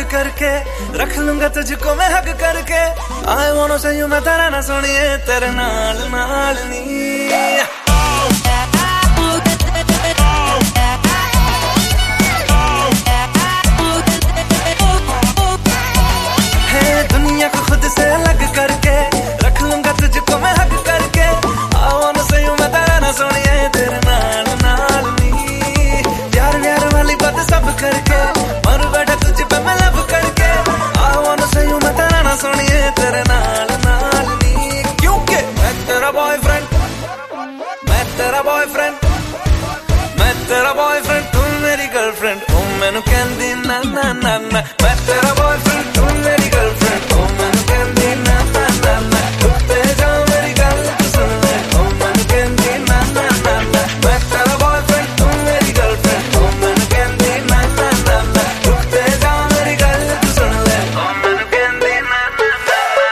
करके, रख लूंगा तुझको मैं हक करके। I wanna say you मैं तेरा ना सुनिए, तेरे नाल नाल नी। दुनिया को खुद से अलग करके, रख लूंगा तुझको मैं हक करके। I wanna say you मैं तेरा ना सुनिए, तेरे नाल नाल नी। प्यार व्यार वाली बात सब करके, मर बैठा तुझ पे मैं लब करके। I wanna say you मैं तेरा ना सुनिए, तेरे नाल नाल नी। क्योंकि मैं तेरा बॉयफ्रेंड, मैं तेरा बॉयफ्रेंड, मैं तेरा बॉयफ्रेंड, तू मेरी गर्लफ्रेंड। ओ मैनू कहंदी ना ना ना ना, मैं तेरा बॉयफ्रेंड, तू मेरी गर्लफ्रेंड। ओ मैनू कहंदी ना ना ना ना, उत्ते जा मेरी गल तू सुन ले। ओ मैनू कहंदी ना ना ना ना, मैं तेरा बॉयफ्रेंड, तू मेरी गर्लफ्रेंड। ओ मैनू कहंदी ना ना ना ना, उत्ते जा मेरी गल तू सुन ले। ओ मैनू कहंदी ना ना ना।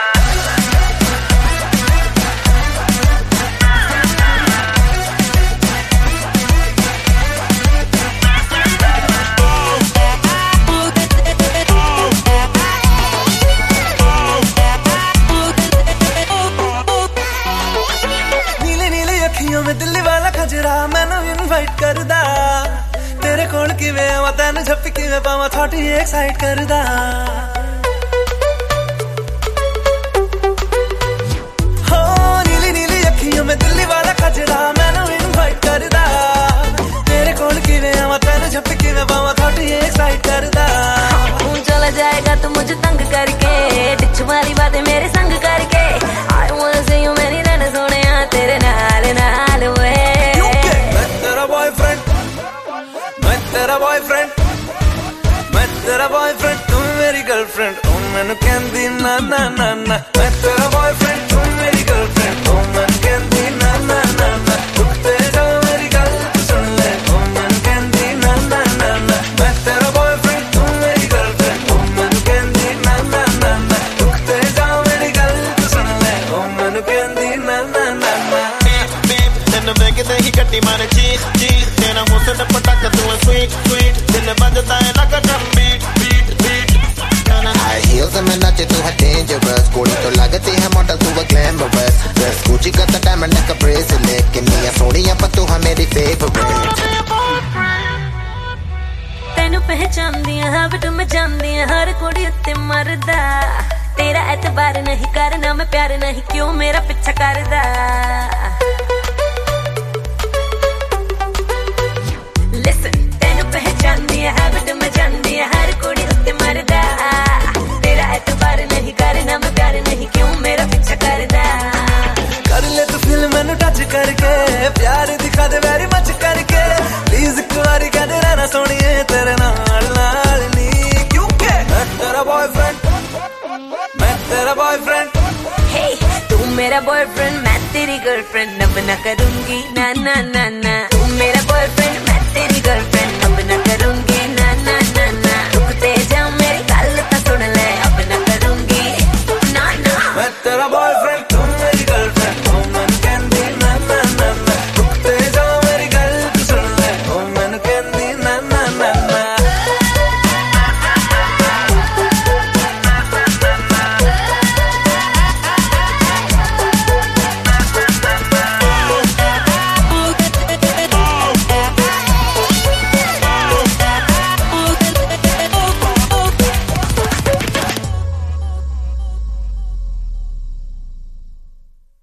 मैं दिल्ली वाला खजरा मैनू इनवाइट करदा, तेरे कोल किवें आवां तैनू झप्पी किवें पावां, थोड़ी एक्साइट करदा। हो नीली नीली अखियों में दिल्ली वाला खजरा मैनू इनवाइट करदा, तेरे कोल किवें आवां तैनू झप्पी किवें पावां, थोड़ी एक्साइट करदा। तू चला जाएगा तू मुझे तंग करके, डिच वाली बातें मेरे संग करके। I wanna see you मेरी रहना सोनिया, तेरे नाल नाल वे। मैं तेरा बॉयफ्रेंड, मैं तेरा बॉयफ्रेंड, मैं तेरा बॉयफ्रेंड, तू मेरी गर्लफ्रेंड। ओ मैनू कहंदी ना ना ना ना, मैं तेरा बॉयफ्रेंड, तू मेरी गर्लफ्रेंड। ओ मैनू कहंदी ना ना ना ना, उत्ते जा मेरी गल तू सुन ले। ओ मैनू कहंदी ना ना ना ना, मैं तेरा बॉयफ्रेंड, तू मेरी गर्लफ्रेंड। ओ मैनू कहंदी ना ना ना ना, उत्ते जा मेरी गल तू सुन ले। ओ मैनू कहंदी ना ना ना ना। ਤੈਨੂੰ ਵੇਖਦੇ ਹੀ ਕੱਟੀ ਮਾਰੇ ਚੀਕ ਚੀਕ, ਤੇਰਾ ਹੁਸਨ ਪਟਾਕਾ ਤੂੰ ਹੈ sweet sweet, ਦਿਲ ਵੱਜਦਾ ਹੈ ਲੱਗਾ drum beat beat beat। High heels में नाचे तू है dangerous, गोली तो लगती है मॉडल तू है glamorous, dress Gucci का तो diamond like a bracelet, किन्नियां सोनियां पर तू है मेरी favorite। तैनू पहचानदी हां बट मैं जानदी हां हर कुड़ी उत्ते मरदा, तेरा एतबार नहीं करना मैं प्यार नहीं, क्यों मेरा पीछा करदा। Listen, तैनू पहचानदी हां बट मैं जानदी हां हर कुड़ी उत्ते मरदा, तेरा एतबार नहीं करना मैं प्यार नहीं, क्यों मेरा पीछा करदा। कर ले तू फिल्म मैनू टच करके, प्यार दिखा दे वेरी मच करके, प्लीज एक बारी कह दे रहना सोनिए, तेरे नाल नाल नी। क्योंकि मैं तेरा बॉयफ्रेंड, मैं तेरा बॉयफ्रेंड। Hey, तू मेरा बॉयफ्रेंड मैं तेरी गर्लफ्रेंड, अब ना करूंगी ना ना ना ना। तू मेरा बॉयफ्रेंड